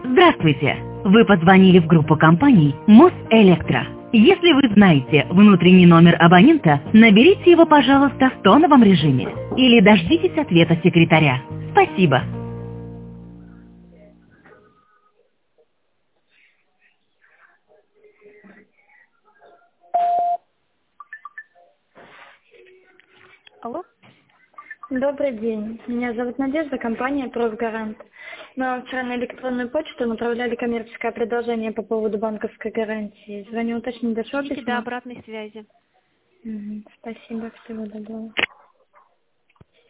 Здравствуйте! Вы позвонили в группу компаний Мосэлектро. Если вы знаете внутренний номер абонента, наберите его, пожалуйста, в тоновом режиме. Или дождитесь ответа секретаря. Спасибо. Алло? Добрый день. Меня зовут Надежда, компания «Профгарант». Мы вам вчера на электронную почту направляли коммерческое предложение по поводу банковской гарантии. Звоню уточнить, дошло Ждите до письмо? обратной связи. Спасибо, всего доброго.